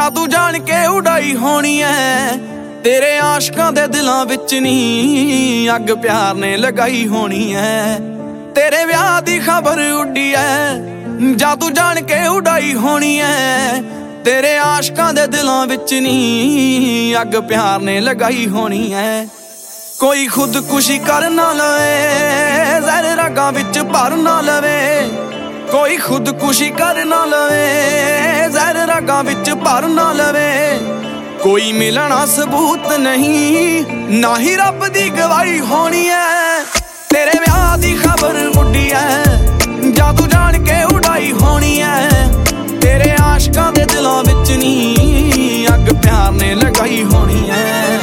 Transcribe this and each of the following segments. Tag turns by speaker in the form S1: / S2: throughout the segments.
S1: जादू जान के उड़ाई होनी है तेरे आशकां दे दिलां विच नी अग प्यार ने लगाई होनी है। तेरे ब्याह दी खबर उड्डी है जादू जान के उड़ाई होनी है तेरे आशकां दे दिलां विच नी अग प्यार ने लगाई होनी है। कोई खुदकुशी कर ना लवे जहर रगां विच भर ना लवे कोई खुदकुशी कर ना लवे जहर रगां विच भर ना लवे कोई मिलना सबूत नहीं ना ही रब दी गवाही होनी है। तेरे ब्याह दी खबर उड्डी है जादू जान के उड़ाई होनी है तेरे आशकां दे दिलां विच नी अग प्यार ने लगाई होनी है।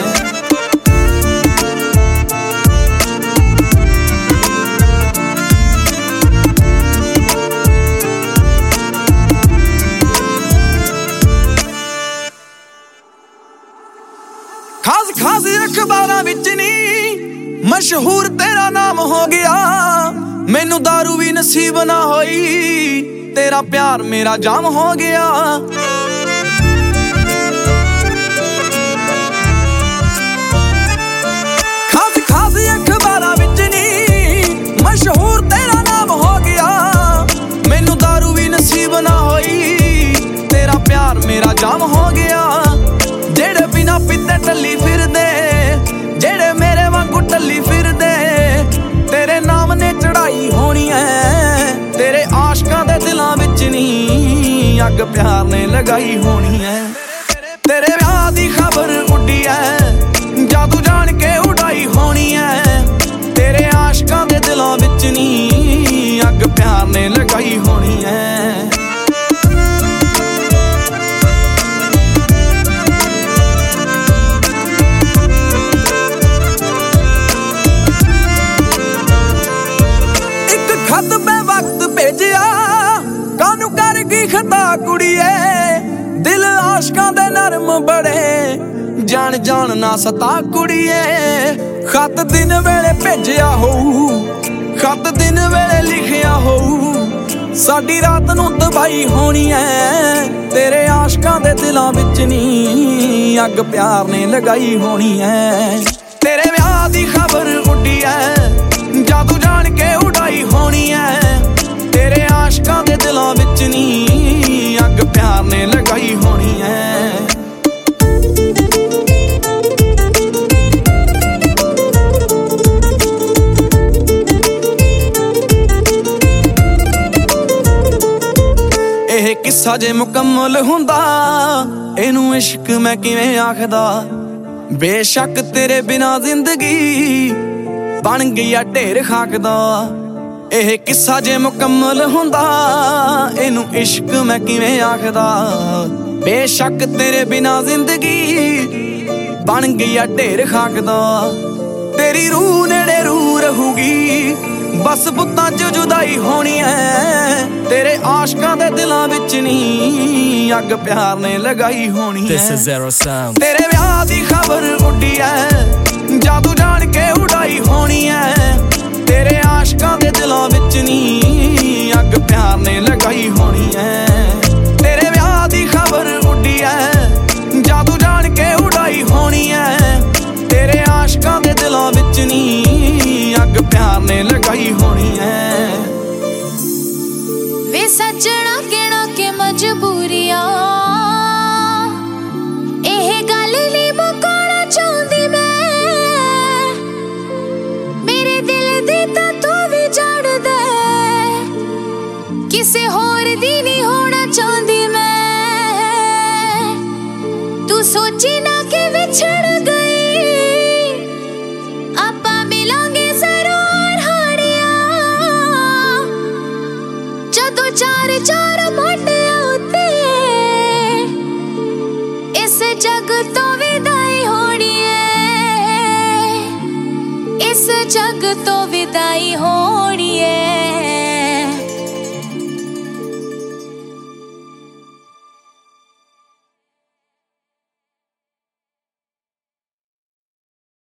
S1: खास खास अखबारां विच नी मशहूर तेरा नाम हो गया मैनू दारू भी नसीब ना होई तेरा प्यार मेरा जाम हो गया। खास खास अखबारां विच नी मशहूर तेरा नाम हो गया मैनू दारू भी नसीब ना होई तेरा प्यार मेरा जाम हो गया। जेड़े बिना पिते टल्ली फिरदे जेड़े मेरे वांगू टल्ली फिरदे तेरे नाम ने चढ़ाई होनी है तेरे आशकां दे दिलां विच नी अग प्यार ने लगाई होनी है। तेरे ब्याह दी खबर उड्डी है जादू जान के उड़ाई होनी है तेरे आशकां दे दिलां विच नी अग प्यार ने लगाई होनी है। खत पे वक्त भेजिया कानू कर गई खता कुड़िए दिल आशकां दे नरम बड़े जान जान ना सता कुड़िए। खत दिन वेले भेजिया होऊ खत दिन वेले लिखिया होऊ साडी रात नू तबाही होनी है तेरे आशकां दे दिलां विच नी अग प्यार ने लगाई होनी है। तेरे ब्याह दी खबर उड्डी है जादू जान के उड़ाई होनी है तेरे आशकां दे दिलां विच नी अग प्यार ने लगाई होनी है। ਇਹ ਕਿੱਸਾ ਜੇ ਮੁਕੰਮਲ ਹੁੰਦਾ ਇਹਨੂੰ ਇਸ਼ਕ ਮੈਂ ਕਿਵੇਂ ਆਖਦਾ ਬੇਸ਼ੱਕ ਤੇਰੇ ਬਿਨਾ ਜ਼ਿੰਦਗੀ बन गया ढेर खाक दा। यह किस्सा जे मुकम्मल हुंदा इनू इश्क मैं किवें आखदा बेशक तेरे बिना जिंदगी बन गया ढेर खाक दा। तेरी रूह नेड़े रूह रहूगी बस बुत्तां च जुदाई होनी है तेरे आशकां दे दिलां विच नी अग प्यार ने लगाई होनी है। तेरे ब्याह दी खबर उड्डी है जादू जान के उड़ाई होनी है तेरे आशकां दे दिलां विच नी अग प्यार ने लगाई होनी है। तेरे ब्याह दी खबर उड्डी है जादू जान के उड़ाई होनी है तेरे आशकां दे दिलां विच नी अग प्यार ने लगाई होनी है।
S2: वे सजना कहना के मजबूरियां एह गल नहीं मुकाना चाहती किसे होर दी नहीं होना चाहती मैं तू सोची ना के विछड़